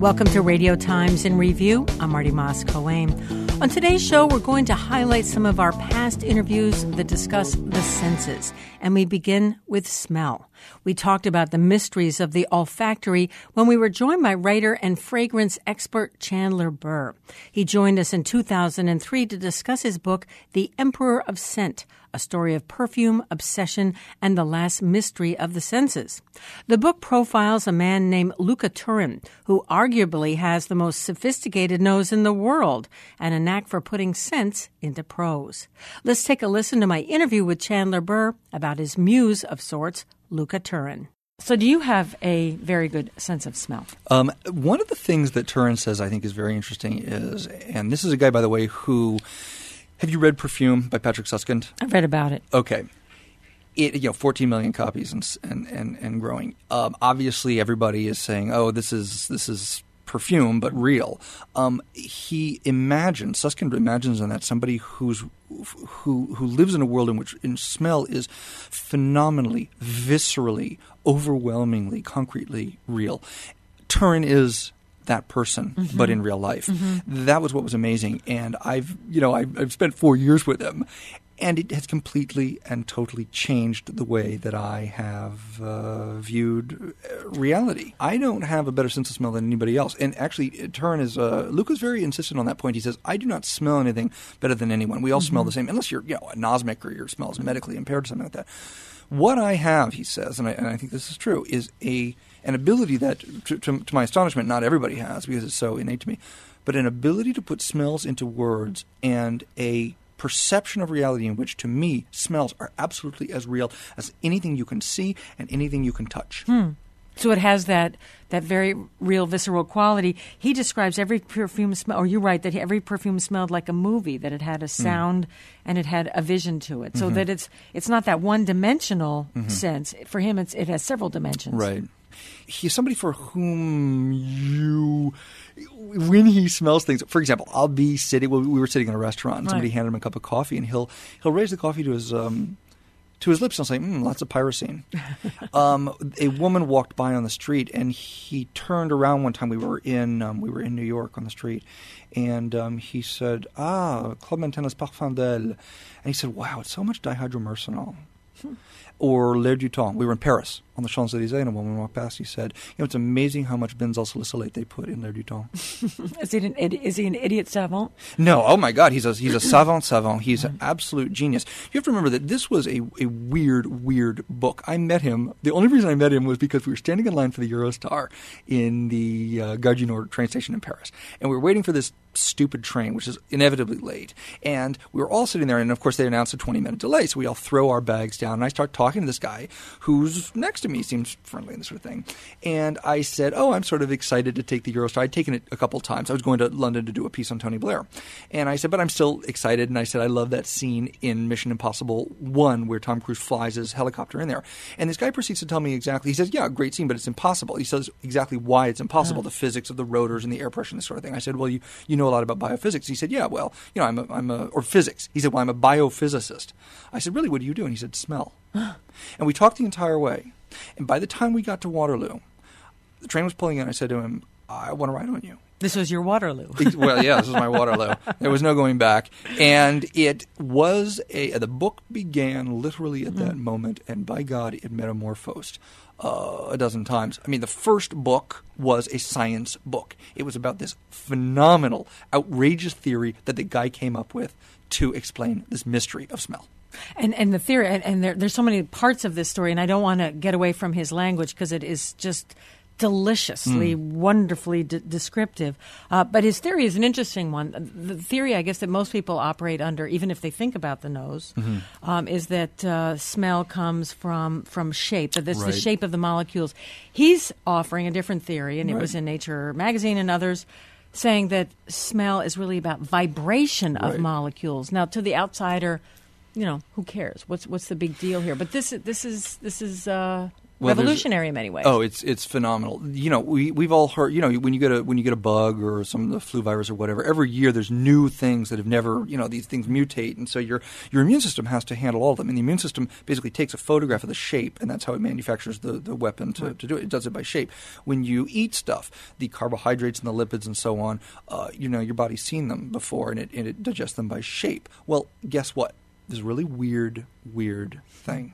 Welcome to Radio Times in Review. I'm Marty Moss-Coane. On today's show, we're going to highlight some of our past interviews that discuss the senses, and we begin with smell. We talked about the mysteries of the olfactory when we were joined by writer and fragrance expert Chandler Burr. He joined us in 2003 to discuss his book, The Emperor of Scent, a story of perfume, obsession, and the last mystery of the senses. The book profiles a man named Luca Turin, who arguably has the most sophisticated nose in the world and a knack for putting scents into prose. Let's take a listen to my interview with Chandler Burr about his muse of sorts, Luca Turin. So do you have a very good sense of smell? One of the things that Turin says I think is very interesting is, and this is a guy, by the way, who... Have you read Perfume by Patrick Suskind? I've read about it. Okay. 14 million copies and growing. Obviously, everybody is saying, "Oh, this is perfume, but real." Suskind imagines that somebody who lives in a world in which smell is phenomenally, viscerally, overwhelmingly, concretely real. Turin is that person, but in real life. That was what was amazing. And I've spent 4 years with him, and it has completely and totally changed the way that I have viewed reality. I don't have a better sense of smell than anybody else. And actually, Turin Luca's very insistent on that point. He says, I do not smell anything better than anyone. We all smell the same, unless you're anosmic or your smell is medically impaired or something like that. What I have, he says, and I think this is true, is an ability that, to my astonishment, not everybody has because it's so innate to me, but an ability to put smells into words and a perception of reality in which, to me, smells are absolutely as real as anything you can see and anything you can touch. So it has that very real, visceral quality. He describes every perfume smell, or you're right, that every perfume smelled like a movie, that it had a sound and it had a vision to it. So that it's not that one-dimensional sense. For him, it has several dimensions. Right. He's somebody for whom when he smells things, for example, I'll be sitting, we were sitting in a restaurant and somebody handed him a cup of coffee and he'll raise the coffee to his lips and I'll say, lots of pyrosine. A woman walked by on the street and he turned around one time. We were in New York on the street, and he said, Club Mantena's Parfum d'Elle. And he said, wow, it's so much dihydromercenol. Or L'air du temps. We were in Paris on the Champs-Élysées, and a woman walked past. He said, it's amazing how much benzyl salicylate they put in L'air du temps. Is he an idiot savant? No. Oh, my God. He's a savant. He's an absolute genius. You have to remember that this was a weird book. I met him. The only reason I met him was because we were standing in line for the Eurostar in the Gare du Nord train station in Paris. And we were waiting for this stupid train, which is inevitably late. And we were all sitting there, and of course they announced a 20-minute delay, so we all throw our bags down, and I start talking to this guy who's next to me, seems friendly and this sort of thing. And I said, I'm sort of excited to take the Eurostar. I'd taken it a couple times. I was going to London to do a piece on Tony Blair. And I said, but I'm still excited. And I said, I love that scene in Mission Impossible 1 where Tom Cruise flies his helicopter in there. And this guy proceeds to tell me exactly, he says, yeah, great scene, but it's impossible. He says exactly why it's impossible, the physics of the rotors and the air pressure and this sort of thing. I said, well, you know a lot about biophysics. He said, yeah, well, or physics. He said, well, I'm a biophysicist. I said, really, what do you do? And he said, smell. And we talked the entire way. And by the time we got to Waterloo, the train was pulling in. I said to him, I want to ride on you. This was your Waterloo. Well, yeah, this was my Waterloo. There was no going back. And it was the book began literally at that moment, and by God, it metamorphosed a dozen times. I mean, the first book was a science book. It was about this phenomenal, outrageous theory that the guy came up with to explain this mystery of smell. And the theory, and there's so many parts of this story, and I don't want to get away from his language because it is just deliciously, wonderfully descriptive. But his theory is an interesting one. The theory, I guess, that most people operate under, even if they think about the nose, is that smell comes from shape, that it's the shape of the molecules. He's offering a different theory, and it was in Nature magazine and others, saying that smell is really about vibration of molecules. Now, to the outsider, who cares? What's the big deal here? But this is revolutionary in many ways. Oh, it's phenomenal. We've all heard. When you get a bug or some of the flu virus or whatever, every year there's new things that have never. These things mutate, and so your immune system has to handle all of them. And the immune system basically takes a photograph of the shape, and that's how it manufactures the weapon to do it. It does it by shape. When you eat stuff, the carbohydrates and the lipids and so on, your body's seen them before, and it digests them by shape. Well, guess what? There's a really weird thing.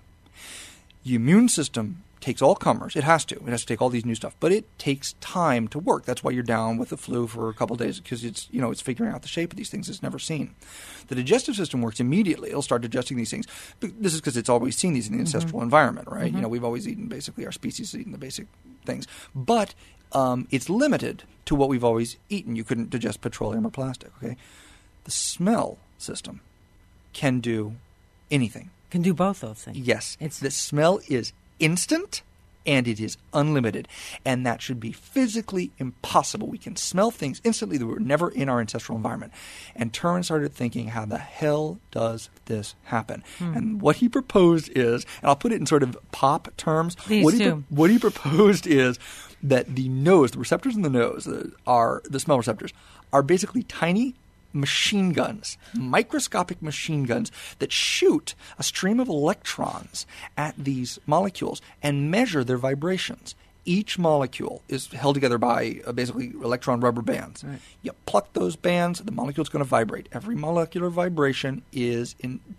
The immune system takes all comers. It has to take all these new stuff, but it takes time to work. That's why you're down with the flu for a couple of days, because it's figuring out the shape of these things it's never seen. The digestive system works immediately. It'll start digesting these things. This is because it's always seen these in the ancestral environment, right? We've always eaten, basically, our species has eaten the basic things. But it's limited to what we've always eaten. You couldn't digest petroleum or plastic, okay? The smell system can do anything. Can do both those things. Yes. The smell is instant and it is unlimited. And that should be physically impossible. We can smell things instantly that were never in our ancestral environment. And Turin started thinking, how the hell does this happen? And what he proposed is, and I'll put it in sort of pop terms. Please do. What he proposed is that the receptors in the nose, the smell receptors, are basically tiny machine guns, microscopic machine guns that shoot a stream of electrons at these molecules and measure their vibrations. Each molecule is held together by basically electron rubber bands. Right. You pluck those bands, the molecule's going to vibrate. Every molecular vibration is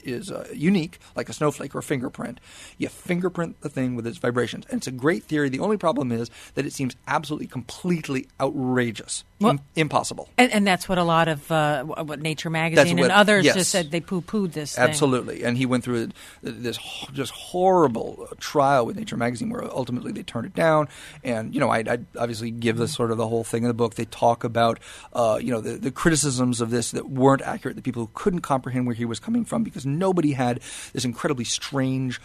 unique, like a snowflake or a fingerprint. You fingerprint the thing with its vibrations. And it's a great theory. The only problem is that it seems absolutely, completely outrageous. Impossible. And that's what a lot of what Nature Magazine and others just said. They poo-pooed this thing. Absolutely. And he went through this just horrible trial with Nature Magazine where ultimately they turned it down. And, I obviously give this sort of the whole thing in the book. They talk about, the criticisms of this that weren't accurate, the people who couldn't comprehend where he was coming from because nobody had this incredibly strange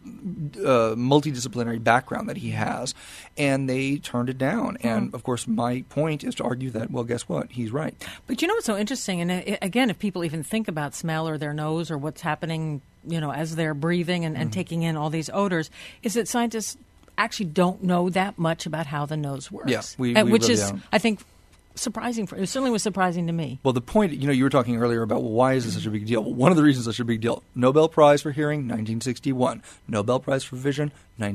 multidisciplinary background that he has, and they turned it down. And, of course, my point is to argue that, well, guess what? He's right. But what's so interesting, and again, if people even think about smell or their nose or what's happening, as they're breathing and taking in all these odors, is that scientists actually don't know that much about how the nose works. Yeah, we which really is, don't. I think, surprising. It certainly was surprising to me. Well, the point, you were talking earlier about, well, why is this such a big deal? Well, one of the reasons it's such a big deal, Nobel Prize for Hearing, 1961. Nobel Prize for Vision,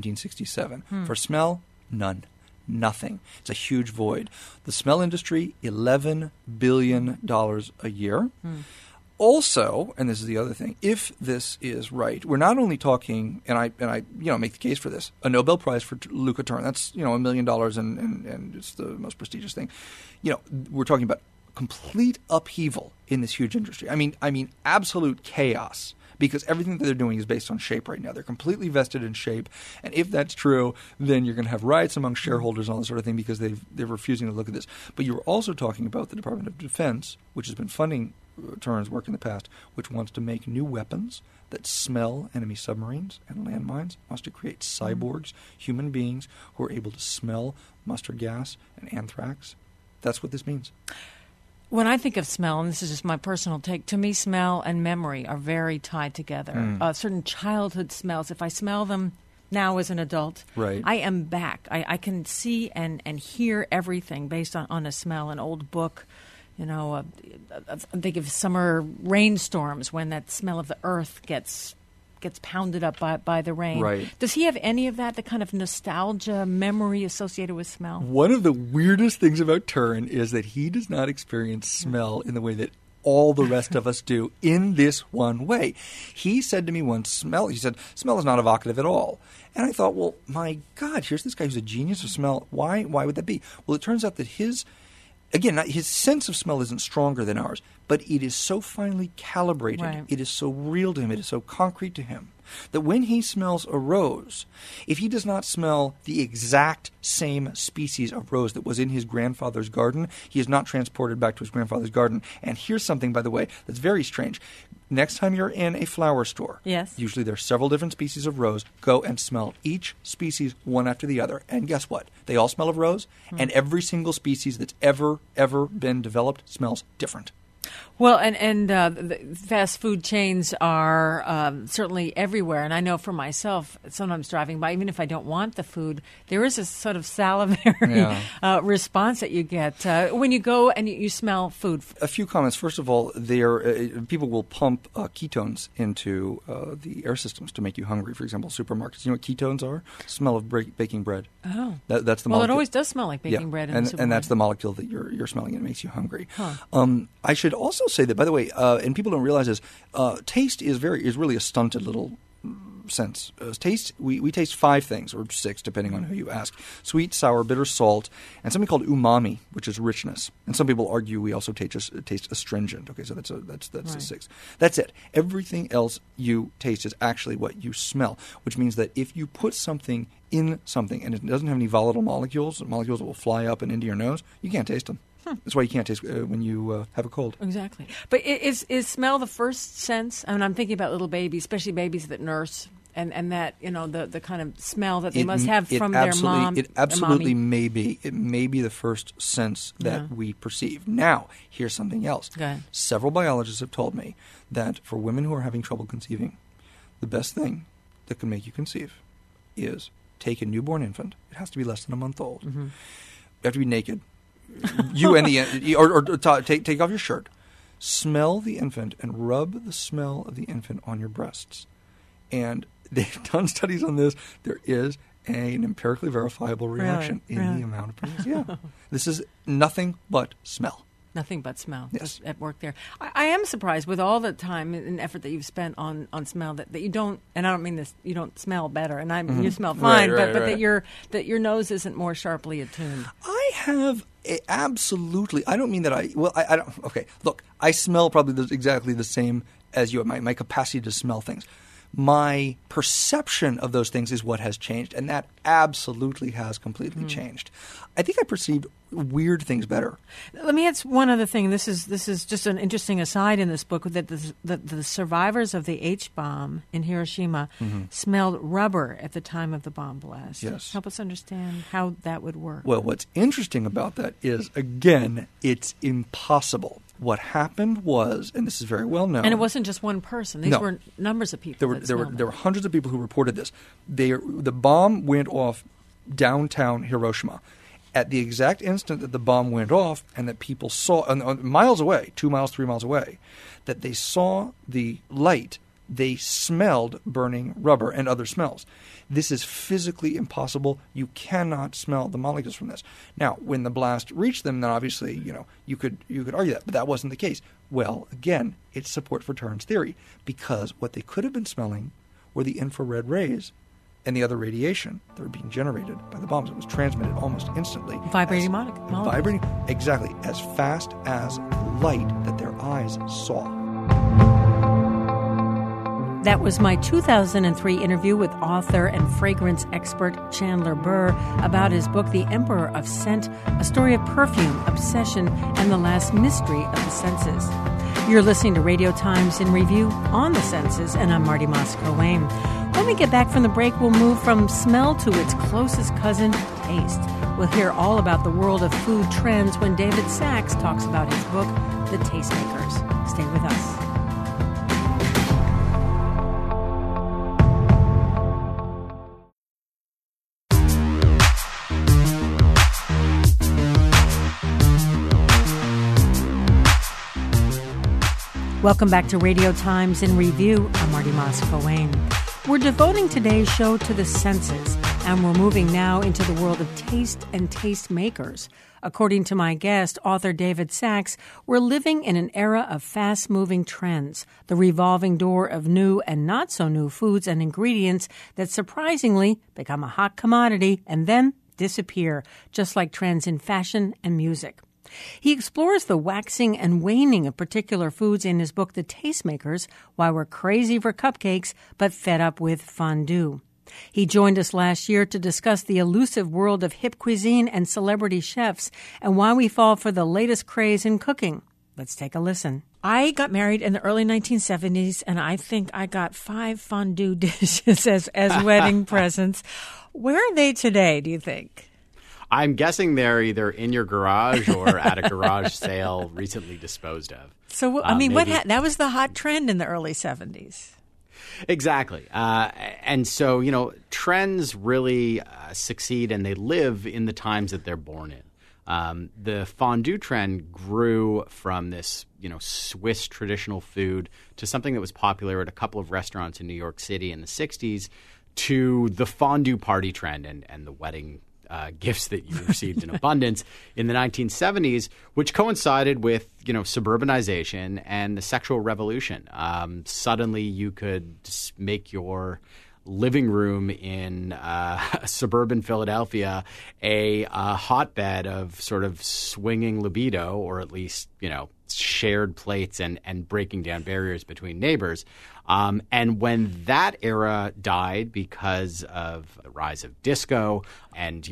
1967. For smell, none. Nothing. It's a huge void. The smell industry, $11 billion a year. Also, and this is the other thing, if this is right, we're not only talking, and I make the case for this, a Nobel Prize for Luca Turin. That's $1 million, and it's the most prestigious thing. We're talking about complete upheaval in this huge industry. I mean absolute chaos. Because everything that they're doing is based on shape right now. They're completely vested in shape. And if that's true, then you're going to have riots among shareholders and all this sort of thing because they're refusing to look at this. But you were also talking about the Department of Defense, which has been funding Turin's work in the past, which wants to make new weapons that smell enemy submarines and landmines, wants to create cyborgs, human beings who are able to smell mustard gas and anthrax. That's what this means. When I think of smell, and this is just my personal take, to me smell and memory are very tied together. Certain childhood smells, if I smell them now as an adult, right, I am back. I can see and hear everything based on a smell, an old book. Think of summer rainstorms when that smell of the earth gets pounded up by the rain. Right. Does he have any of that, the kind of nostalgia, memory associated with smell? One of the weirdest things about Turin is that he does not experience smell in the way that all the rest of us do in this one way. He said to me once, smell is not evocative at all. And I thought, well, my God, here's this guy who's a genius of smell. Why would that be? Well, it turns out that his sense of smell isn't stronger than ours, but it is so finely calibrated, right. It is so real to him, it is so concrete to him, that when he smells a rose, if he does not smell the exact same species of rose that was in his grandfather's garden, he is not transported back to his grandfather's garden. And here's something, by the way, that's very strange. Next time you're in a flower store, yes, usually there are several different species of rose, go and smell each species one after the other. And guess what? They all smell of rose, and every single species that's ever been developed smells different. Well, and the fast food chains are certainly everywhere. And I know for myself, sometimes driving by, even if I don't want the food, there is a sort of salivary response that you get when you go and you smell food. A few comments. First of all, people will pump ketones into the air systems to make you hungry. For example, supermarkets. You know what ketones are? Smell of baking bread. Oh. That's the Well, molecule. it always does smell like baking bread in the supermarket. And that's the molecule that you're smelling and it makes you hungry. Huh. I should also say that, by the way, and people don't realize this, taste is really a stunted little sense. Taste, we taste 5 things, or 6, depending on who you ask: sweet, sour, bitter, salt, and something called umami, which is richness. And some people argue we also taste astringent. Okay, so that's right. a 6. That's it. Everything else you taste is actually what you smell, which means that if you put something in something and it doesn't have any volatile molecules that will fly up and into your nose, you can't taste them. That's why you can't taste when you have a cold. Exactly. But is smell the first sense? I mean, I'm thinking about little babies, especially babies that nurse, and that, the kind of smell that they must have from their mom. It absolutely may be. It may be the first sense that we perceive. Now, here's something else. Go ahead. Several biologists have told me that for women who are having trouble conceiving, the best thing that can make you conceive is take a newborn infant. It has to be less than a month old. Mm-hmm. You have to be naked. You and take off your shirt, smell the infant, and rub the smell of the infant on your breasts. And they've done studies on this. There is an empirically verifiable reaction in the amount of pregnancy. Yeah, this is nothing but smell. Nothing but smell. Yes. At work there. I am surprised with all the time and effort that you've spent on smell that you don't, and I don't mean this, you don't smell better, and you smell fine, but that your nose isn't more sharply attuned. I have absolutely. I don't mean that I don't. Okay, look, I smell probably exactly the same as you. My capacity to smell things. My perception of those things is what has changed, and that absolutely has completely changed. I think I perceived weird things better. Let me add one other thing. This is just an interesting aside in this book, that the survivors of the H-bomb in Hiroshima smelled rubber at the time of the bomb blast. Yes. Help us understand how that would work. Well, what's interesting about that is, again, it's impossible. What happened was, and this is very well known, and it wasn't just one person. These were numbers of people. There were hundreds of people who reported this. The bomb went off downtown Hiroshima. At the exact instant that the bomb went off, and that people saw miles away, 2 miles, 3 miles away, that they saw the light, they smelled burning rubber and other smells. This is physically impossible. You cannot smell the molecules from this. Now, when the blast reached them, then obviously, you could argue that, but that wasn't the case. Well, again, it's support for Tarn's theory, because what they could have been smelling were the infrared rays and the other radiation that were being generated by the bombs. It was transmitted almost instantly. Vibrating molecules. Vibrating, exactly, as fast as light that their eyes saw. That was my 2003 interview with author and fragrance expert Chandler Burr about his book, The Emperor of Scent, a story of perfume, obsession, and the last mystery of the senses. You're listening to Radio Times in Review on the Senses, and I'm Marty Moss-Coane. When we get back from the break, we'll move from smell to its closest cousin, taste. We'll hear all about the world of food trends when David Sachs talks about his book, The Tastemakers. Stay with us. Welcome back to Radio Times in Review. I'm Marty Moss-Coane. We're devoting today's show to the senses, and we're moving now into the world of taste and taste makers. According to my guest, author David Sachs, we're living in an era of fast-moving trends, the revolving door of new and not-so-new foods and ingredients that surprisingly become a hot commodity and then disappear, just like trends in fashion and music. He explores the waxing and waning of particular foods in his book, The Tastemakers, Why We're Crazy for Cupcakes but Fed Up with Fondue. He joined us last year to discuss the elusive world of hip cuisine and celebrity chefs and why we fall for the latest craze in cooking. Let's take a listen. I got married in the early 1970s, and I think I got 5 fondue dishes as wedding presents. Where are they today, do you think? I'm guessing they're either in your garage or at a garage sale recently disposed of. So, that was the hot trend in the early 70s. Exactly. And so, trends really succeed and they live in the times that they're born in. The fondue trend grew from this, Swiss traditional food to something that was popular at a couple of restaurants in New York City in the 60s to the fondue party trend and the wedding gifts that you received in abundance in the 1970s, which coincided with, suburbanization and the sexual revolution. Suddenly you could make your living room in suburban Philadelphia a hotbed of sort of swinging libido, or at least, shared plates and breaking down barriers between neighbors. And when that era died because of the rise of disco and,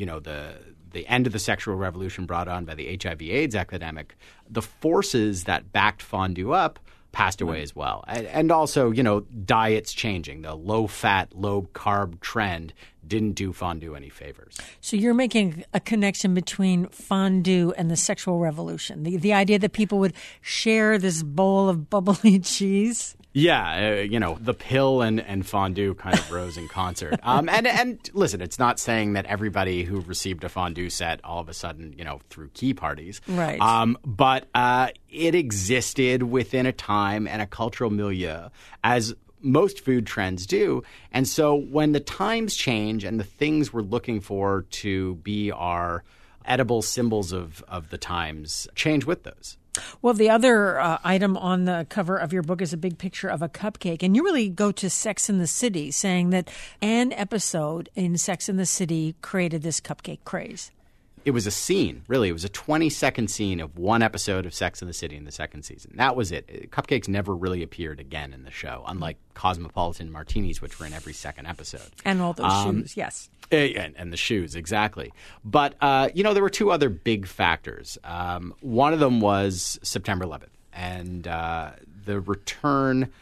the end of the sexual revolution brought on by the HIV/AIDS epidemic, the forces that backed fondue up passed away as well. And also, diets changing. The low-fat, low-carb trend didn't do fondue any favors. So you're making a connection between fondue and the sexual revolution, the idea that people would share this bowl of bubbly cheese? Yeah, the pill and fondue kind of rose in concert. And listen, it's not saying that everybody who received a fondue set all of a sudden, threw key parties. Right. But it existed within a time and a cultural milieu, as most food trends do. And so when the times change and the things we're looking for to be our edible symbols of the times change with those. Well, the other item on the cover of your book is a big picture of a cupcake. And you really go to Sex and the City, saying that an episode in Sex and the City created this cupcake craze. It was a scene, really. It was a 20-second scene of one episode of Sex and the City in the second season. That was it. Cupcakes never really appeared again in the show, unlike Cosmopolitan Martinis, which were in every second episode. And all those shoes, yes. And the shoes, exactly. But, there were two other big factors. One of them was September 11th and the return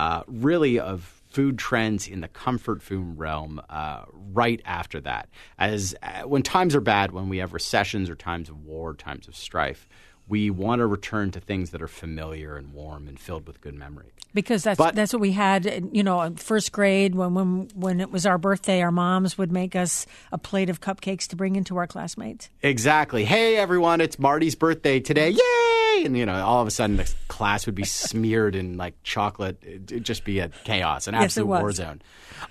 really of food trends in the comfort food realm right after that. As when times are bad, when we have recessions or times of war, times of strife, we want to return to things that are familiar and warm and filled with good memory. Because that's what we had, in first grade when it was our birthday, our moms would make us a plate of cupcakes to bring into our classmates. Exactly. Hey, everyone, it's Marty's birthday today. Yay! And, all of a sudden the class would be smeared in like chocolate. It'd just be a chaos, an absolute war zone.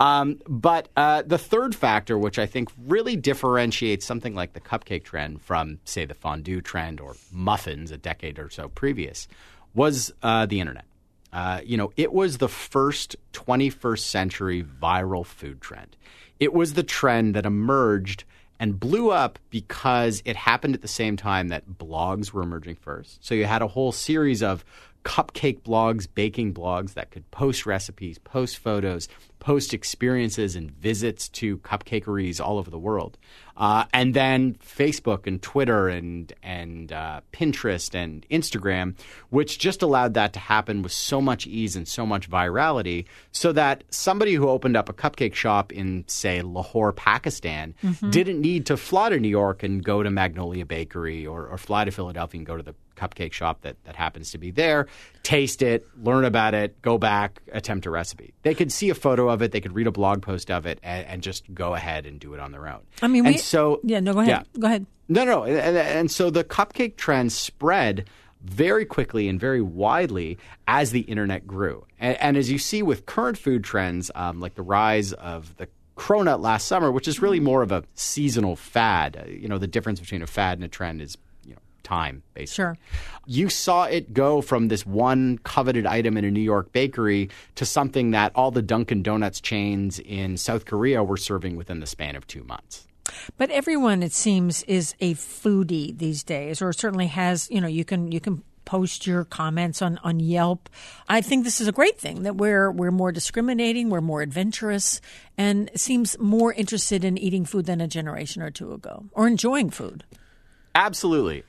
But the third factor, which I think really differentiates something like the cupcake trend from, say, the fondue trend or muffins a decade or so previous, was the internet. It was the first 21st century viral food trend. It was the trend that emerged and blew up because it happened at the same time that blogs were emerging first. So you had a whole series of cupcake blogs, baking blogs that could post recipes, post photos, post experiences and visits to cupcakeries all over the world. And then Facebook and Twitter and Pinterest and Instagram, which just allowed that to happen with so much ease and so much virality, so that somebody who opened up a cupcake shop in, say, Lahore, Pakistan, didn't need to fly to New York and go to Magnolia Bakery or fly to Philadelphia and go to the cupcake shop that happens to be there, taste it, learn about it, go back, attempt a recipe. They could see a photo of it, they could read a blog post of it, and just go ahead and do it on their own. I mean, go ahead. Yeah. Go ahead. No. And so the cupcake trend spread very quickly and very widely as the internet grew. And as you see with current food trends, like the rise of the cronut last summer, which is really more of a seasonal fad. The difference between a fad and a trend is time, basically. Sure. You saw it go from this one coveted item in a New York bakery to something that all the Dunkin' Donuts chains in South Korea were serving within the span of 2 months. But everyone, it seems, is a foodie these days, or certainly has, you can post your comments on Yelp. I think this is a great thing, that we're more discriminating, we're more adventurous, and seems more interested in eating food than a generation or two ago, or enjoying food. Absolutely.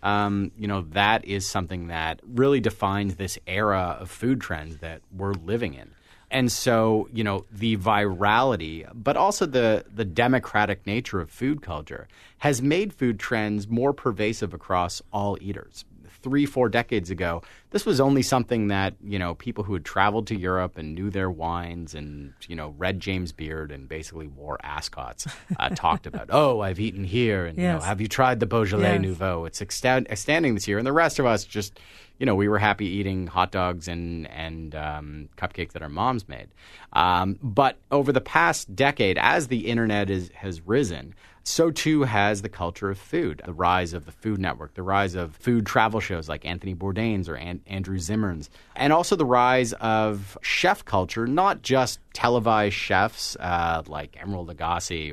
That is something that really defines this era of food trends that we're living in. And so, the virality, but also the democratic nature of food culture has made food trends more pervasive across all eaters. 3-4 decades ago, this was only something that, people who had traveled to Europe and knew their wines and, read James Beard and basically wore ascots talked about. Oh, I've eaten here. And, have you tried the Beaujolais Nouveau? It's outstanding this year. And the rest of us just, we were happy eating hot dogs and cupcakes that our moms made. But over the past decade, as the internet has risen, so too has the culture of food. The rise of the Food Network, the rise of food travel shows like Anthony Bourdain's or Andrew Zimmern's, and also the rise of chef culture, not just televised chefs like Emeril Lagasse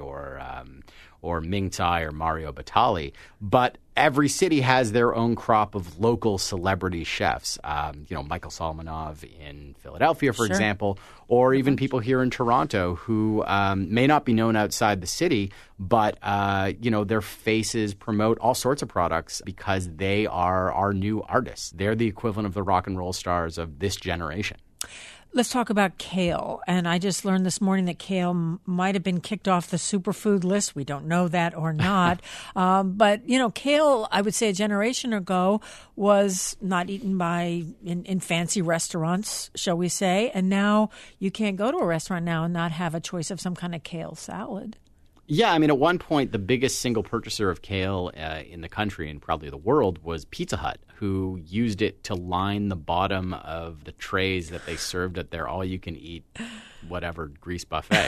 or Ming Tsai or Mario Batali, but every city has their own crop of local celebrity chefs. Michael Solomonov in Philadelphia, for example, or even people here in Toronto who may not be known outside the city, but their faces promote all sorts of products because they are our new artists. They're the equivalent of the rock and roll stars of this generation. Let's talk about kale. And I just learned this morning that kale might have been kicked off the superfood list. We don't know that or not. But, kale, I would say a generation ago, was not eaten in fancy restaurants, shall we say. And now you can't go to a restaurant now and not have a choice of some kind of kale salad. Yeah, I mean, at one point, the biggest single purchaser of kale in the country and probably the world was Pizza Hut, who used it to line the bottom of the trays that they served at their all-you-can-eat whatever grease buffet.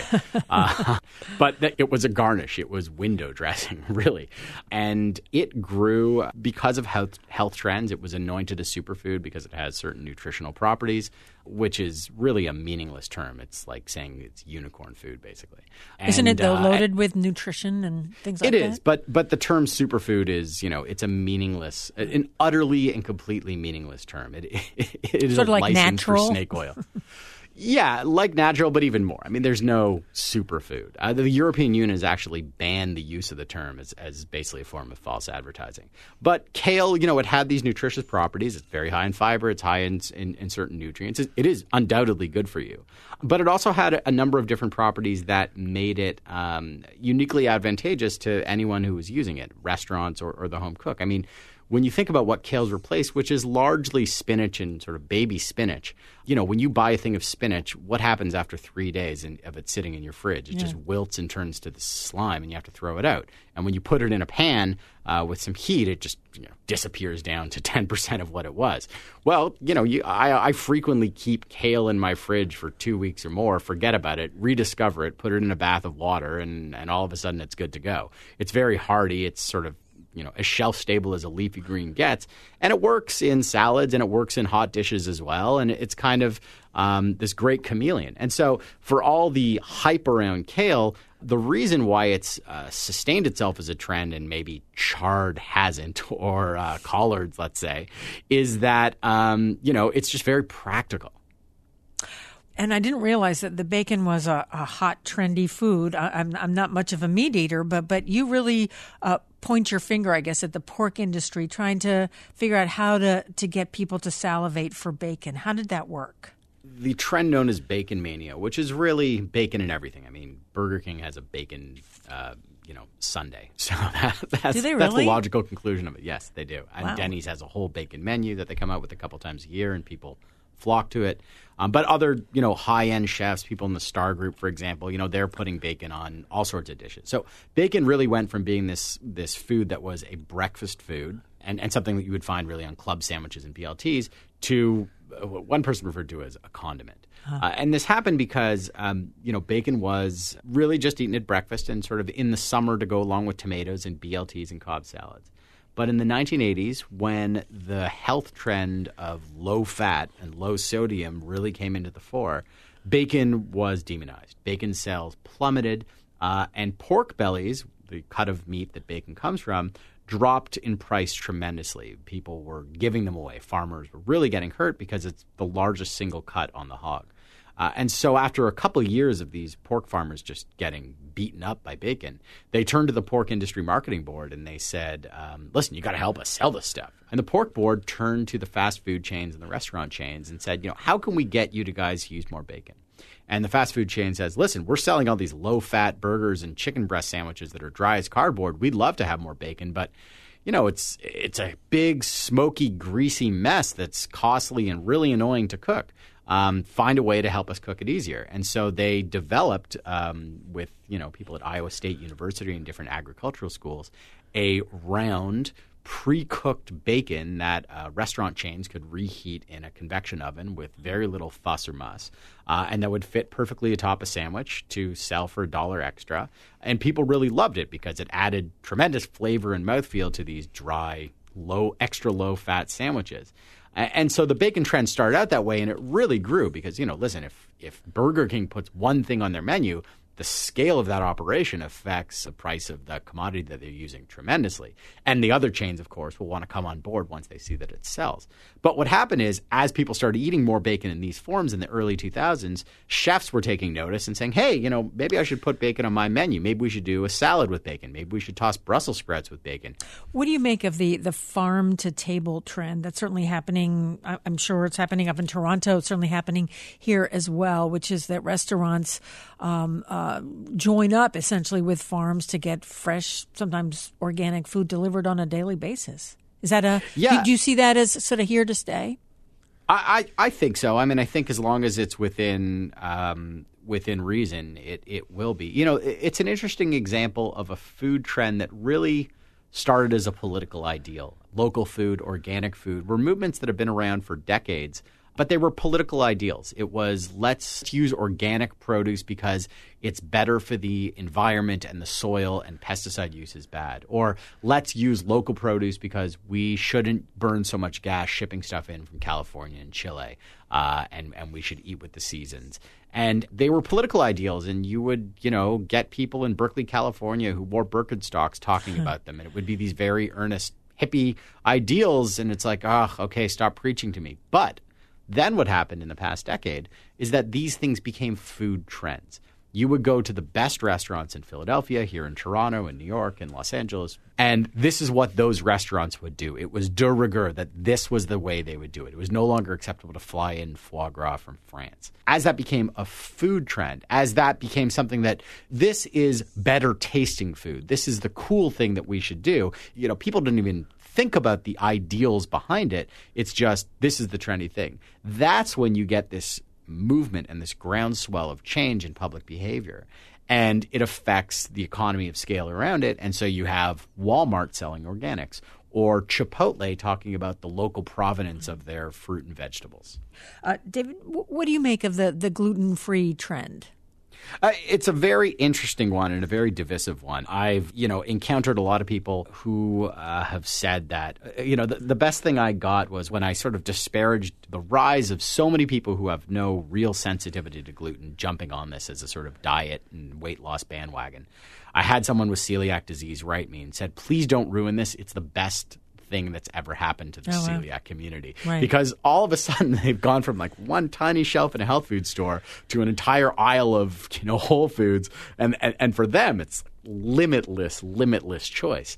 But it was a garnish. It was window dressing, really. And it grew because of health trends. It was anointed a superfood because it has certain nutritional properties, which is really a meaningless term. It's like saying it's unicorn food, basically. Isn't it, though, loaded with nutrition and things like that? It is, but the term superfood is, it's a meaningless, an utterly and completely meaningless term. It is sort of like license natural for snake oil. Yeah, like natural, but even more. I mean, there's no superfood. The European Union has actually banned the use of the term as basically a form of false advertising. But kale, it had these nutritious properties. It's very high in fiber. It's high in certain nutrients. It is undoubtedly good for you. But it also had a number of different properties that made it uniquely advantageous to anyone who was using it, restaurants or the home cook. I mean, when you think about what kale's replaced, which is largely spinach and sort of baby spinach, when you buy a thing of spinach, what happens after 3 days of it sitting in your fridge? It just wilts and turns to the slime, and you have to throw it out. And when you put it in a pan with some heat, it just disappears down to 10% of what it was. Well, I frequently keep kale in my fridge for 2 weeks or more, forget about it, rediscover it, put it in a bath of water, and all of a sudden it's good to go. It's very hardy. It's sort of as shelf-stable as a leafy green gets. And it works in salads and it works in hot dishes as well. And it's kind of this great chameleon. And so for all the hype around kale, the reason why it's sustained itself as a trend and maybe chard hasn't, or collards, let's say, is that, it's just very practical. And I didn't realize that the bacon was a hot, trendy food. I'm not much of a meat eater, but you really point your finger, I guess, at the pork industry, trying to figure out how to get people to salivate for bacon. How did that work? The trend known as bacon mania, which is really bacon in everything. I mean, Burger King has a bacon Sunday. So that's the logical conclusion of it. Yes, they do. And wow. Denny's has a whole bacon menu that they come out with a couple times a year, and people flock to it. But other, high-end chefs, people in the Star Group, for example, they're putting bacon on all sorts of dishes. So bacon really went from being this food that was a breakfast food and something that you would find really on club sandwiches and BLTs to what one person referred to as a condiment. Huh. And this happened because, bacon was really just eaten at breakfast and sort of in the summer to go along with tomatoes and BLTs and Cobb salads. But in the 1980s, when the health trend of low fat and low sodium really came into the fore, bacon was demonized. Bacon sales plummeted, and pork bellies, the cut of meat that bacon comes from, dropped in price tremendously. People were giving them away. Farmers were really getting hurt because it's the largest single cut on the hog. And so after a couple of years of these pork farmers just getting beaten up by bacon, they turned to the Pork Industry Marketing Board and they said, listen, you got to help us sell this stuff. And the pork board turned to the fast food chains and the restaurant chains and said, how can we get you to guys use more bacon? And the fast food chain says, listen, we're selling all these low-fat burgers and chicken breast sandwiches that are dry as cardboard. We'd love to have more bacon, but it's a big, smoky, greasy mess that's costly and really annoying to cook. Find a way to help us cook it easier. And so they developed with people at Iowa State University and different agricultural schools a round pre-cooked bacon that restaurant chains could reheat in a convection oven with very little fuss or muss, and that would fit perfectly atop a sandwich to sell for $1 extra. And people really loved it because it added tremendous flavor and mouthfeel to these dry, extra low-fat sandwiches. And so the bacon trend started out that way, and it really grew because, listen, if Burger King puts one thing on their menu, the scale of that operation affects the price of the commodity that they're using tremendously. And the other chains, of course, will want to come on board once they see that it sells. But what happened is, as people started eating more bacon in these forms in the early 2000s, chefs were taking notice and saying, hey, maybe I should put bacon on my menu. Maybe we should do a salad with bacon. Maybe we should toss Brussels sprouts with bacon. What do you make of the farm-to-table trend that's certainly happening? I'm sure it's happening up in Toronto. It's certainly happening here as well, which is that restaurants join up essentially with farms to get fresh, sometimes organic food delivered on a daily basis. Is that do you see that as sort of here to stay? I think so. I mean, I think as long as it's within reason, it will be. It's an interesting example of a food trend that really started as a political ideal. Local food, organic food were movements that have been around for decades. But they were political ideals. It was, let's use organic produce because it's better for the environment and the soil and pesticide use is bad. Or let's use local produce because we shouldn't burn so much gas shipping stuff in from California and Chile, and we should eat with the seasons. And they were political ideals, and you would, get people in Berkeley, California who wore Birkenstocks talking about them. And it would be these very earnest hippie ideals, and it's like, okay, stop preaching to me. But then what happened in the past decade is that these things became food trends. You would go to the best restaurants in Philadelphia, here in Toronto, in New York, in Los Angeles, and this is what those restaurants would do. It was de rigueur that this was the way they would do it. It was no longer acceptable to fly in foie gras from France. As that became a food trend, as that became something that this is better tasting food, this is the cool thing that we should do, people didn't even think about the ideals behind it. It's just, this is the trendy thing. That's when you get this movement and this groundswell of change in public behavior. And it affects the economy of scale around it. And so you have Walmart selling organics or Chipotle talking about the local provenance of their fruit and vegetables. David, what do you make of the gluten-free trend? It's a very interesting one and a very divisive one. I've, encountered a lot of people who have said that, the best thing I got was when I sort of disparaged the rise of so many people who have no real sensitivity to gluten jumping on this as a sort of diet and weight loss bandwagon. I had someone with celiac disease write me and said, please don't ruin this. It's the best thing that's ever happened to the celiac community. Right. Because all of a sudden they've gone from like one tiny shelf in a health food store to an entire aisle of Whole Foods, and for them it's limitless choice.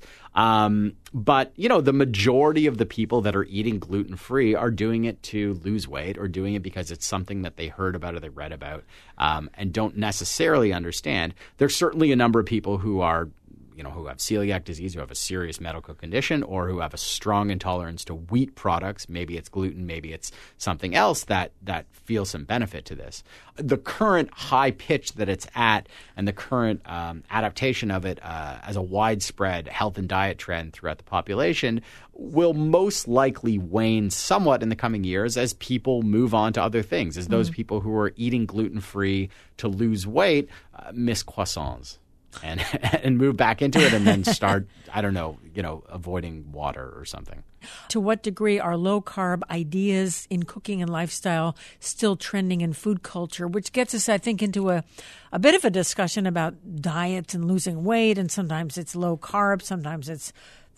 But the majority of the people that are eating gluten-free are doing it to lose weight or doing it because it's something that they heard about or they read about, and don't necessarily understand. There's certainly a number of people who are who have celiac disease, who have a serious medical condition, or who have a strong intolerance to wheat products. Maybe it's gluten, maybe it's something else that feels some benefit to this. The current high pitch that it's at and the current adaptation of it as a widespread health and diet trend throughout the population will most likely wane somewhat in the coming years as people move on to other things, as those people who are eating gluten-free to lose weight miss croissants. And move back into it and then start, avoiding water or something. To what degree are low-carb ideas in cooking and lifestyle still trending in food culture, which gets us, I think, into a bit of a discussion about diet and losing weight, and sometimes it's low-carb, sometimes it's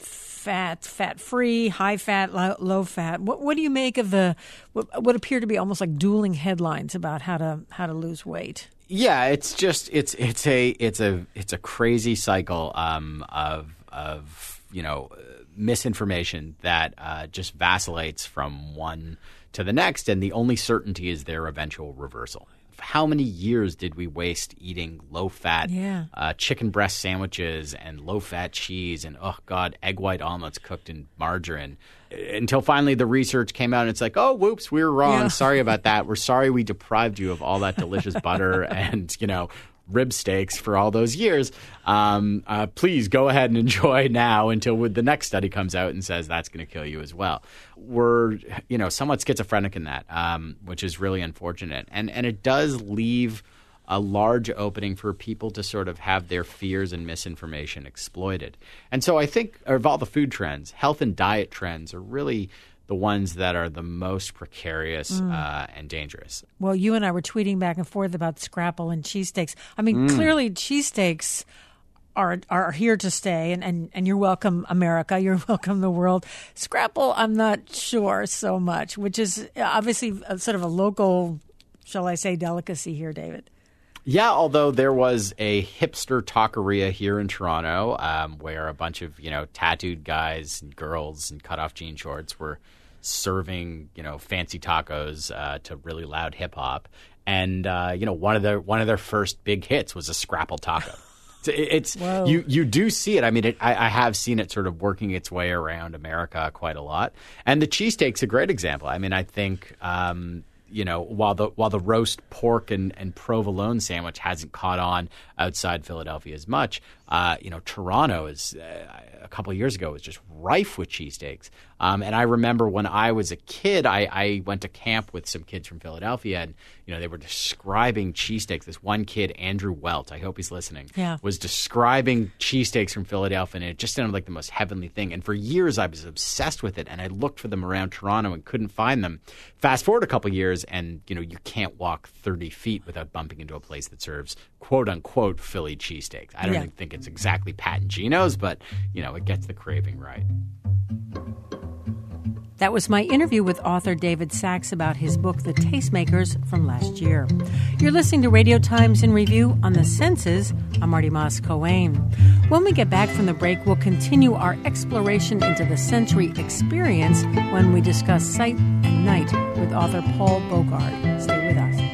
fat-free, high-fat, low-fat. What do you make of what appear to be almost like dueling headlines about how to lose weight? Yeah, it's just it's a crazy cycle of misinformation that just vacillates from one to the next, and the only certainty is their eventual reversal. how many years did we waste eating low-fat chicken breast sandwiches and low-fat cheese and, oh, God, egg white omelets cooked in margarine until finally the research came out and it's like, oh, whoops, we were wrong. Sorry about that. We're sorry we deprived you of all that delicious butter and, rib steaks for all those years. Please go ahead and enjoy now until the next study comes out and says that's going to kill you as well. We're, somewhat schizophrenic in that, which is really unfortunate. And it does leave a large opening for people to sort of have their fears and misinformation exploited. And so I think of all the food trends, health and diet trends are really the ones that are the most precarious and dangerous. Well, you and I were tweeting back and forth about scrapple and cheesesteaks. I mean, clearly cheesesteaks are here to stay, and you're welcome, America. You're welcome, the world. Scrapple, I'm not sure so much, which is obviously sort of a local, shall I say, delicacy here, David. Yeah, although there was a hipster taqueria here in Toronto where a bunch of, tattooed guys and girls in cutoff jean shorts were serving, fancy tacos to really loud hip hop. And, one of their first big hits was a scrapple taco. It's you do see it. I mean, I have seen it sort of working its way around America quite a lot. And the cheesesteak's a great example. I mean, I think while the roast pork and provolone sandwich hasn't caught on outside Philadelphia as much, Toronto is a couple of years ago was just rife with cheesesteaks. And I remember when I was a kid, I went to camp with some kids from Philadelphia, and they were describing cheesesteaks. This one kid, Andrew Welt, I hope he's listening, was describing cheesesteaks from Philadelphia, and it just sounded like the most heavenly thing. And for years, I was obsessed with it, and I looked for them around Toronto and couldn't find them. Fast forward a couple of years, and you can't walk 30 feet without bumping into a place that serves quote unquote Philly cheesesteaks. I don't even think it's exactly Pat and Gino's, but it gets the craving right. That was my interview with author David Sachs about his book, The Tastemakers, from last year. You're listening to Radio Times in Review on the Senses. I'm Marty Moss-Coane. When we get back from the break, we'll continue our exploration into the sensory experience when we discuss sight and night with author Paul Bogard. Stay with us.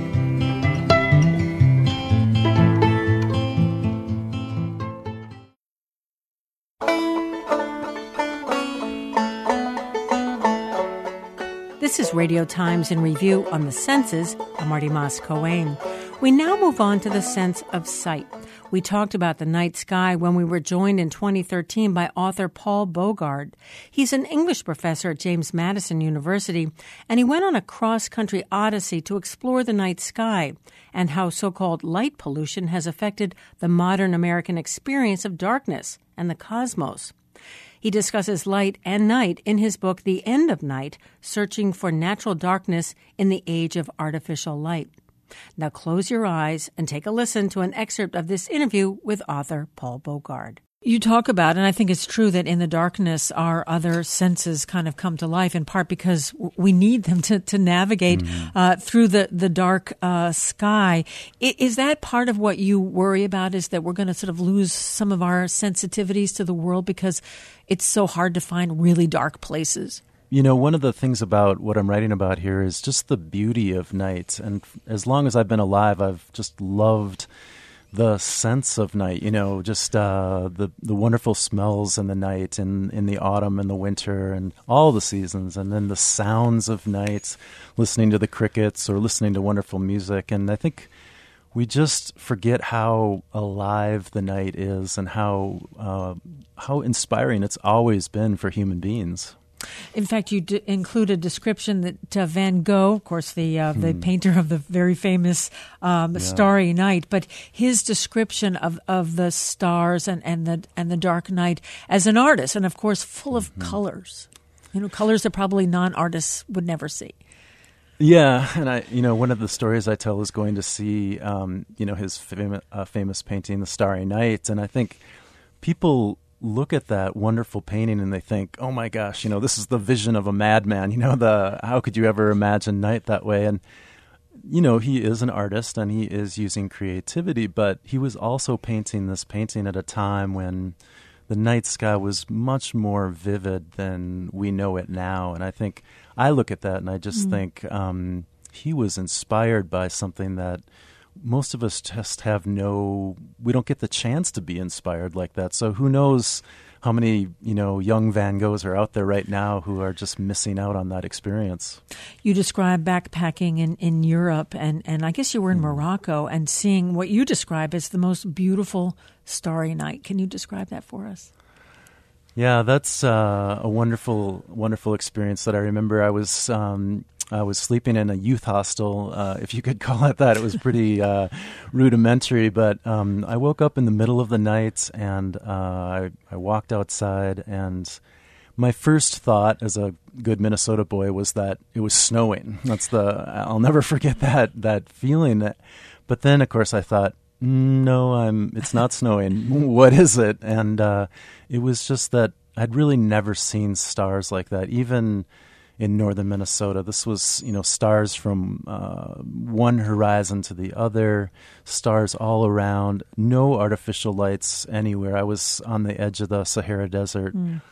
This is Radio Times in Review on the Senses. I'm Marty Moss-Coane. We now move on to the sense of sight. We talked about the night sky when we were joined in 2013 by author Paul Bogard. He's an English professor at James Madison University, and he went on a cross-country odyssey to explore the night sky and how so-called light pollution has affected the modern American experience of darkness and the cosmos. He discusses light and night in his book, The End of Night, Searching for Natural Darkness in the Age of Artificial Light. Now close your eyes and take a listen to an excerpt of this interview with author Paul Bogard. You talk about, and I think it's true, that in the darkness our other senses kind of come to life, in part because we need them to navigate through the dark sky. Is that part of what you worry about, is that we're going to sort of lose some of our sensitivities to the world because it's so hard to find really dark places? One of the things about what I'm writing about here is just the beauty of night. And as long as I've been alive, I've just loved the sense of night, just the wonderful smells in the night and in the autumn and the winter and all the seasons, and then the sounds of night, listening to the crickets or listening to wonderful music. And I think we just forget how alive the night is and how inspiring it's always been for human beings. In fact, you include a description that Van Gogh, of course, the painter of the very famous Starry Night, but his description of the stars and the dark night as an artist, and of course, full of colors. Colors that probably non-artists would never see. Yeah, and one of the stories I tell is going to see, his famous painting, The Starry Night, and I think people look at that wonderful painting and they think, oh my gosh, this is the vision of a madman, how could you ever imagine night that way? And, he is an artist and he is using creativity, but he was also painting this painting at a time when the night sky was much more vivid than we know it now. And I think I look at that and I just think, he was inspired by something that most of us just we don't get the chance to be inspired like that. So who knows how many, young Van Goghs are out there right now who are just missing out on that experience. You describe backpacking in Europe, and I guess you were in Morocco and seeing what you describe as the most beautiful starry night. Can you describe that for us? Yeah, that's a wonderful, wonderful experience that I remember. I was sleeping in a youth hostel, if you could call it that. It was pretty rudimentary, but I woke up in the middle of the night, and I walked outside, and my first thought as a good Minnesota boy was that it was snowing. I'll never forget that feeling. But then, of course, I thought, no, it's not snowing. What is it? And it was just that I'd really never seen stars like that, even in northern Minnesota. This was, stars from one horizon to the other, stars all around, no artificial lights anywhere. I was on the edge of the Sahara Desert.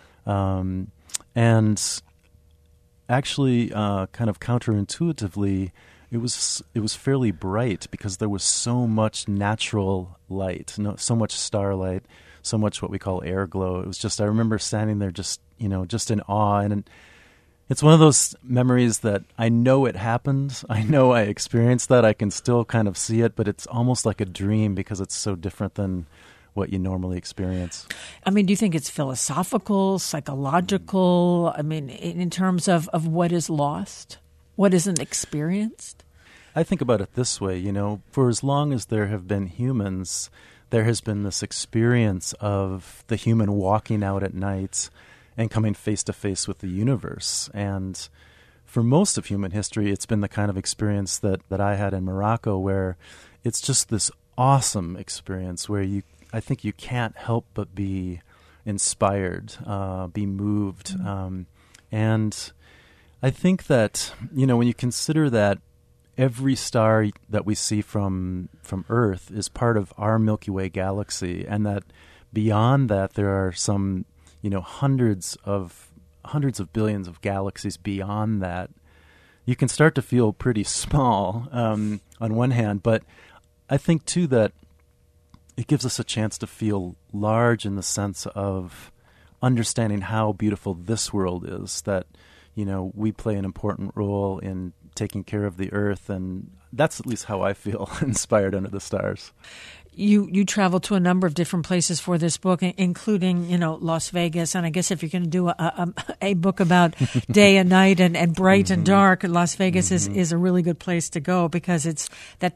And actually, kind of counterintuitively, it was fairly bright because there was so much natural light, so much starlight, so much what we call air glow. It was just, I remember standing there just in awe. And it's one of those memories that I know it happened. I know I experienced that. I can still kind of see it, but it's almost like a dream because it's so different than what you normally experience. I mean, do you think it's philosophical, psychological? I mean, in terms of what is lost, what isn't experienced? I think about it this way, for as long as there have been humans, there has been this experience of the human walking out at night and coming face to face with the universe. And for most of human history, it's been the kind of experience that I had in Morocco, where it's just this awesome experience where I think you can't help but be inspired, be moved. And I think that, when you consider that every star that we see from Earth is part of our Milky Way galaxy, and that beyond that there are some hundreds of billions of galaxies beyond that, you can start to feel pretty small on one hand. But I think, too, that it gives us a chance to feel large in the sense of understanding how beautiful this world is, that, we play an important role in taking care of the earth, and that's at least how I feel inspired under the stars. You traveled to a number of different places for this book, including, Las Vegas. And I guess if you're going to do a book about day and night and bright and dark, Las Vegas is a really good place to go because it's that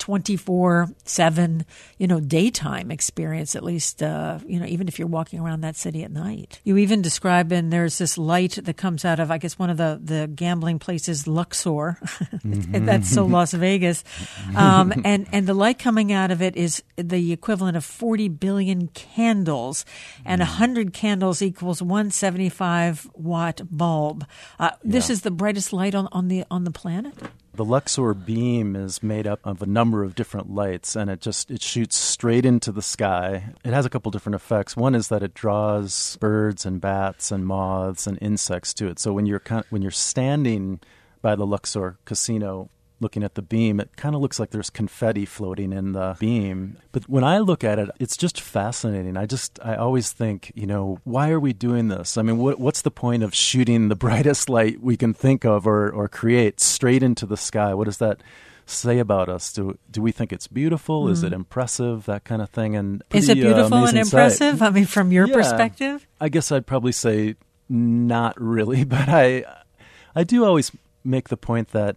24/7, daytime experience, at least, even if you're walking around that city at night. You even describe, and there's this light that comes out of, I guess, one of the gambling places, Luxor. That's so Las Vegas. And the light coming out of it is the equivalent of 40 billion candles, and 100 candles equals 175-watt bulb. This is the brightest light on the planet? The Luxor beam is made up of a number of different lights, and it shoots straight into the sky. It has a couple different effects. One is that it draws birds and bats and moths and insects to it. So when you're standing by the Luxor casino looking at the beam, it kind of looks like there's confetti floating in the beam. But when I look at it, it's just fascinating. I always think, why are we doing this? I mean, what's the point of shooting the brightest light we can think of or create straight into the sky? What does that say about us? Do we think it's beautiful? Is it impressive? That kind of thing. And is it beautiful and impressive? Sight. I mean, from your perspective? I guess I'd probably say not really, but I do always make the point that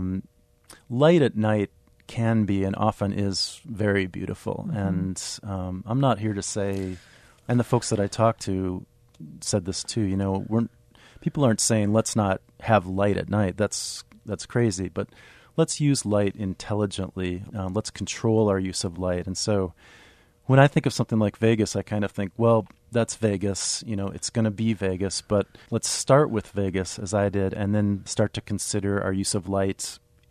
light at night can be and often is very beautiful. And I'm not here to say, and the folks that I talked to said this too, people aren't saying let's not have light at night. That's crazy. But let's use light intelligently. Let's control our use of light. And so when I think of something like Vegas, I kind of think, well, that's Vegas. It's going to be Vegas. But let's start with Vegas, as I did, and then start to consider our use of light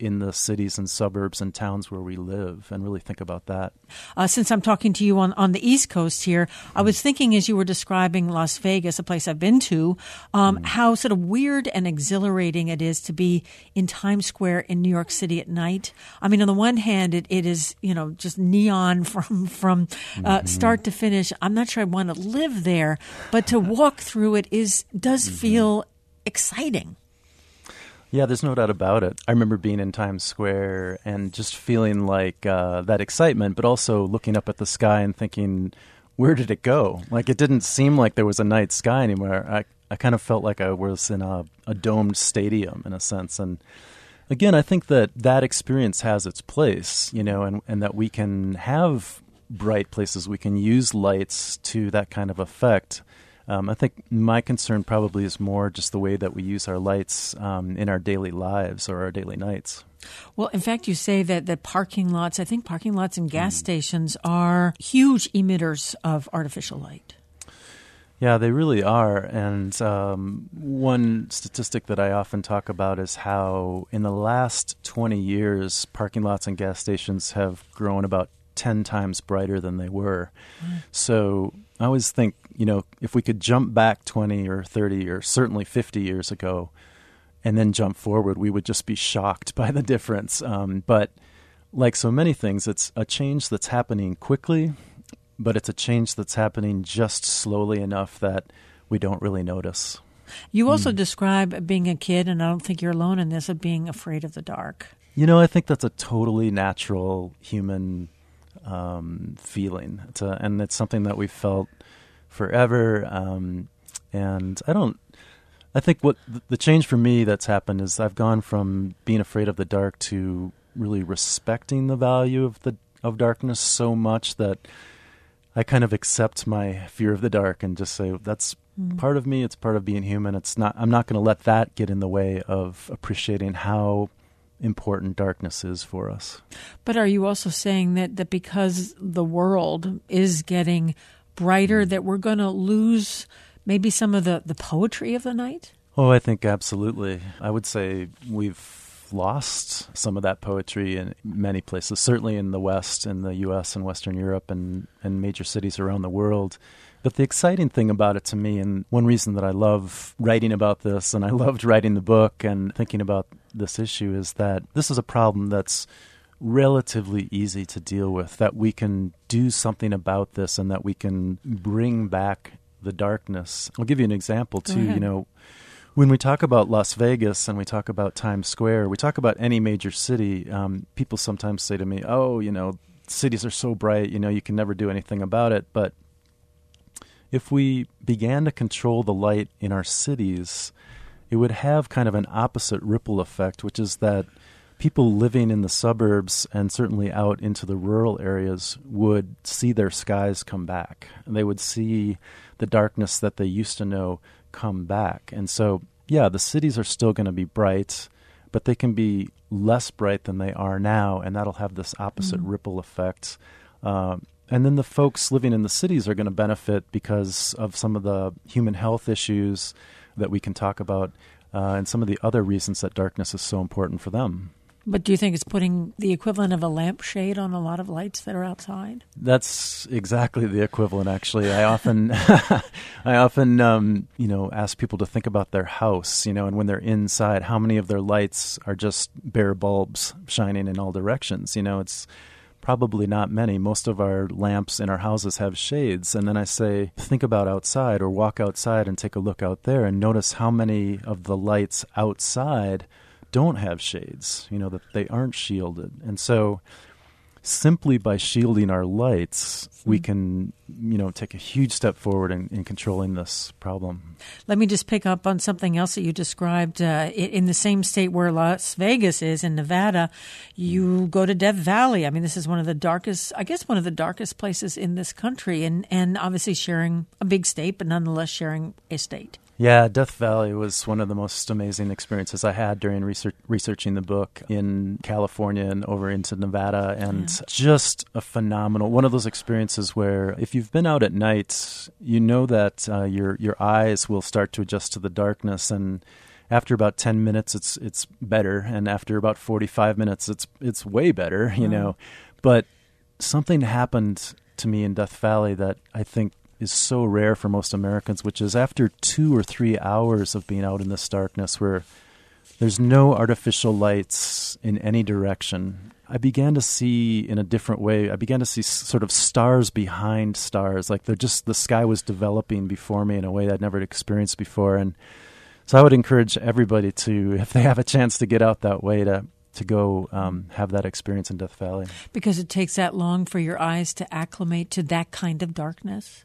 in the cities and suburbs and towns where we live and really think about that. Since I'm talking to you on the East Coast here, I was thinking as you were describing Las Vegas, a place I've been to, how sort of weird and exhilarating it is to be in Times Square in New York City at night. I mean, on the one hand, it is, just neon from start to finish. I'm not sure I want to live there, but to walk through it does feel exciting. Yeah, there's no doubt about it. I remember being in Times Square and just feeling like that excitement, but also looking up at the sky and thinking, where did it go? Like, it didn't seem like there was a night sky anymore. I kind of felt like I was in a domed stadium in a sense. And again, I think that experience has its place, and that we can have bright places. We can use lights to that kind of effect. I think my concern probably is more just the way that we use our lights in our daily lives or our daily nights. Well, in fact, you say that parking lots and gas stations are huge emitters of artificial light. Yeah, they really are. And one statistic that I often talk about is how in the last 20 years, parking lots and gas stations have grown about 10 times brighter than they were. So I always think, if we could jump back 20 or 30 or certainly 50 years ago and then jump forward, we would just be shocked by the difference. But like so many things, it's a change that's happening quickly, but it's a change that's happening just slowly enough that we don't really notice. You also describe being a kid, and I don't think you're alone in this, of being afraid of the dark. I think that's a totally natural human feeling. And it's something that we've felt forever. And I think what the change for me that's happened is I've gone from being afraid of the dark to really respecting the value of darkness so much that I kind of accept my fear of the dark and just say, that's part of me. It's part of being human. I'm not going to let that get in the way of appreciating how important darkness is for us. But are you also saying that because the world is getting brighter, that we're going to lose maybe some of the poetry of the night? Oh, I think absolutely. I would say we've lost some of that poetry in many places, certainly in the West, in the U.S. and Western Europe and major cities around the world. But the exciting thing about it to me, and one reason that I love writing about this, and I loved writing the book and thinking about this issue, is that this is a problem that's relatively easy to deal with, that we can do something about this and that we can bring back the darkness. I'll give you an example, too. When we talk about Las Vegas and we talk about Times Square, we talk about any major city, people sometimes say to me, cities are so bright, you can never do anything about it. But if we began to control the light in our cities, it would have kind of an opposite ripple effect, which is that people living in the suburbs and certainly out into the rural areas would see their skies come back. And they would see the darkness that they used to know come back. And so, the cities are still going to be bright, but they can be less bright than they are now, and that'll have this opposite ripple effect. And then the folks living in the cities are going to benefit because of some of the human health issues that we can talk about and some of the other reasons that darkness is so important for them. But do you think it's putting the equivalent of a lampshade on a lot of lights that are outside? That's exactly the equivalent, actually. I often, ask people to think about their house, and when they're inside, how many of their lights are just bare bulbs shining in all directions? It's probably not many. Most of our lamps in our houses have shades. And then I say, think about outside or walk outside and take a look out there and notice how many of the lights outside don't have shades, that they aren't shielded. And so simply by shielding our lights, we can, take a huge step forward in controlling this problem. Let me just pick up on something else that you described. In the same state where Las Vegas is, in Nevada, you go to Death Valley. I mean, this is one of the darkest places in this country, and obviously sharing a big state, but nonetheless sharing a state. Yeah, Death Valley was one of the most amazing experiences I had during researching the book in California and over into Nevada, and just a phenomenal one of those experiences where if you've been out at night, you know that your eyes will start to adjust to the darkness, and after about 10 minutes, it's better, and after about 45 minutes, it's way better, you know. But something happened to me in Death Valley that I think is so rare for most Americans, which is after 2 or 3 hours of being out in this darkness where there's no artificial lights in any direction, I began to see in a different way. I began to see sort of stars behind stars, like the sky was developing before me in a way I'd never experienced before. And so I would encourage everybody to, if they have a chance to get out that way, to go have that experience in Death Valley. Because it takes that long for your eyes to acclimate to that kind of darkness?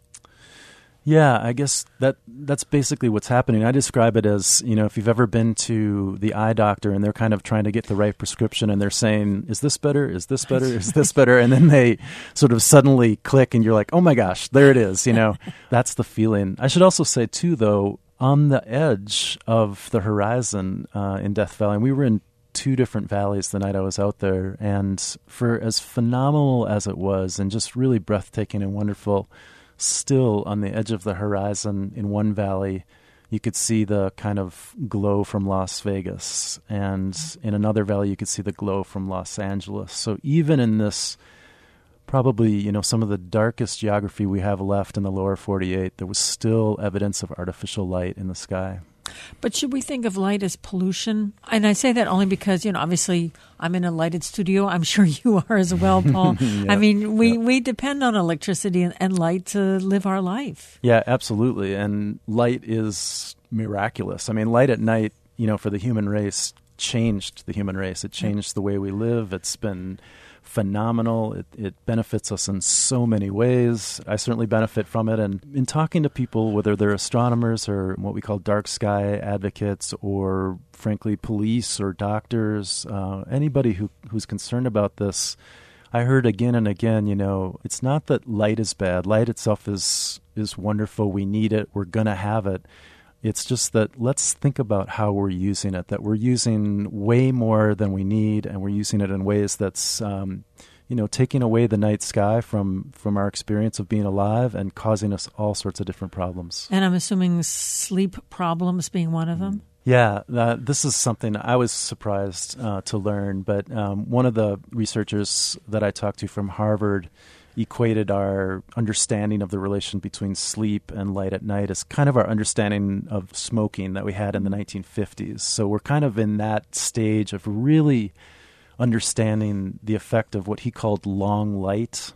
Yeah, I guess that's basically what's happening. I describe it as, you know, if you've ever been to the eye doctor and they're kind of trying to get the right prescription and they're saying, is this better? Is this better? Is this better? And then they sort of suddenly click and you're like, oh my gosh, there it is. You know, that's the feeling. I should also say too, though, on the edge of the horizon in Death Valley, and we were in 2 different valleys the night I was out there, and for as phenomenal as it was and just really breathtaking and wonderful, still on the edge of the horizon in one valley, you could see the kind of glow from Las Vegas. And in another valley, you could see the glow from Los Angeles. So even in this, probably, you know, some of the darkest geography we have left in the lower 48, there was still evidence of artificial light in the sky. But should we think of light as pollution? And I say that only because, you know, obviously I'm in a lighted studio. I'm sure you are as well, Paul. I mean, we depend on electricity and light to live our life. Yeah, absolutely. And light is miraculous. I mean, light at night, you know, for the human race, changed the human race. It changed the way we live. It's been phenomenal. It benefits us in so many ways. I certainly benefit from it. And in talking to people, whether they're astronomers or what we call dark sky advocates or, frankly, police or doctors, anybody who's concerned about this, I heard again and again, you know, it's not that light is bad. Light itself is wonderful. We need it. We're going to have it. It's just that let's think about how we're using it, that we're using way more than we need, and we're using it in ways that's, you know, taking away the night sky from our experience of being alive and causing us all sorts of different problems. And I'm assuming sleep problems being one of them? Yeah, this is something I was surprised to learn, but one of the researchers that I talked to from Harvard equated our understanding of the relation between sleep and light at night as kind of our understanding of smoking that we had in the 1950s. So we're kind of in that stage of really understanding the effect of what he called long light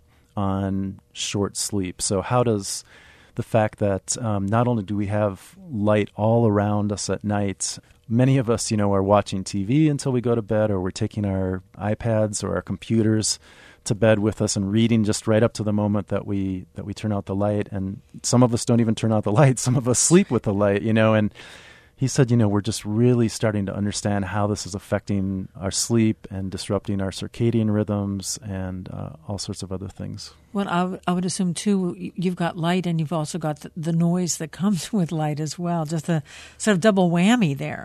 on short sleep. So how does the fact that not only do we have light all around us at night, many of us, you know, are watching TV until we go to bed, or we're taking our iPads or our computers to bed with us and reading just right up to the moment that we turn out the light. And some of us don't even turn out the light. Some of us sleep with the light, you know. And he said, you know, we're just really starting to understand how this is affecting our sleep and disrupting our circadian rhythms and all sorts of other things. Well, I would assume, too, you've got light and you've also got the noise that comes with light as well, just a sort of double whammy there.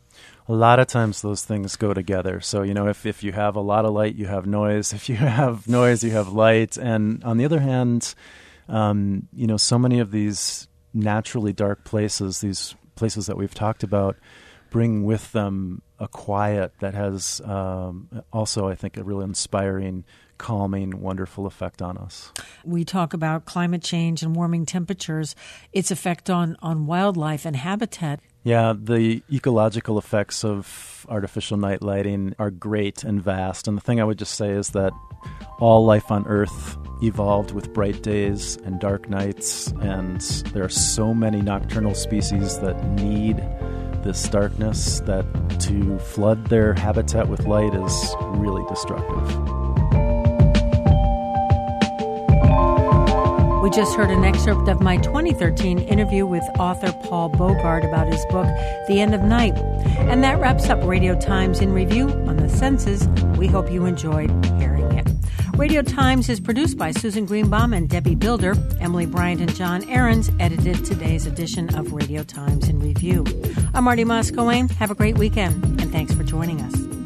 A lot of times those things go together. So, you know, if you have a lot of light, you have noise. If you have noise, you have light. And on the other hand, you know, so many of these naturally dark places, these places that we've talked about, bring with them a quiet that has also, I think, a really inspiring, calming, wonderful effect on us. We talk about climate change and warming temperatures, its effect on wildlife and habitat. Yeah, the ecological effects of artificial night lighting are great and vast. And the thing I would just say is that all life on Earth evolved with bright days and dark nights, and there are so many nocturnal species that need this darkness that to flood their habitat with light is really destructive. We just heard an excerpt of my 2013 interview with author Paul Bogart about his book, The End of Night. And that wraps up Radio Times in Review on the Senses. We hope you enjoyed hearing it. Radio Times is produced by Susan Greenbaum and Debbie Builder. Emily Bryant and John Ahrens edited today's edition of Radio Times in Review. I'm Marty Moscow. Have a great weekend, and thanks for joining us.